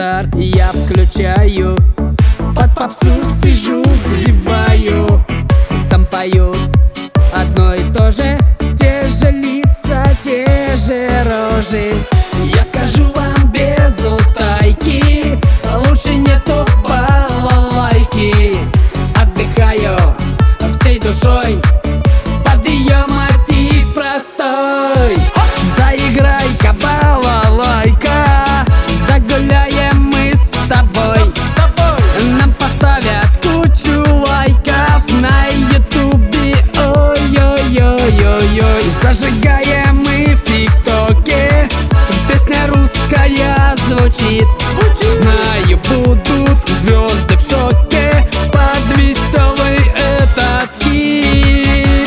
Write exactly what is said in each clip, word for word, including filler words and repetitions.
телевизор я включаю, под попсу сижу, зеваю. Там поют одно и то же, те же лица, те же рожи. Я скажу вам без утайки, лучше нету балалайки. Отдыхаю всей душой под ее мотив простой. Заиграй-ка, балалайка, загуляем мы с тобой. Нам поставят кучу лайков на ютубе, ой-ой-ой-ой-ой. Зажигаем мы в тиктоке, песня русская звучит. Знаю, будут звезды в шоке под веселый этот хит.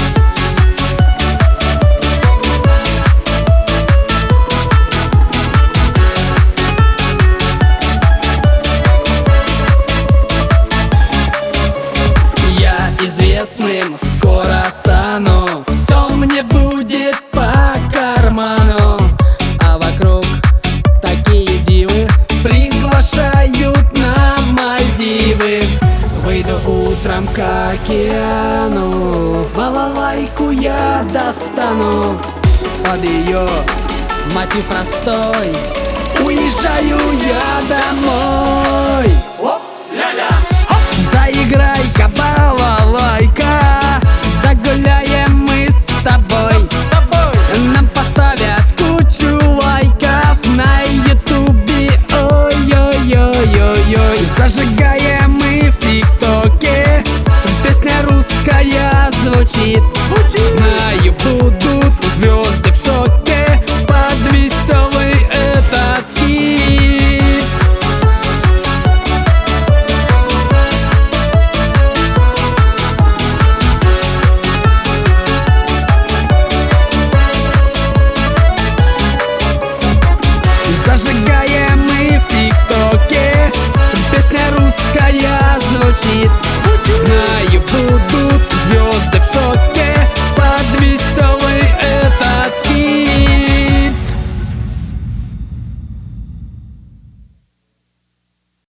Я известным скоро стану, все мне будет по карману. А вокруг такие дивы приглашают на Мальдивы. Выйду утром к океану, балалайку я достану. Под ее мотив простой уезжаю я домой.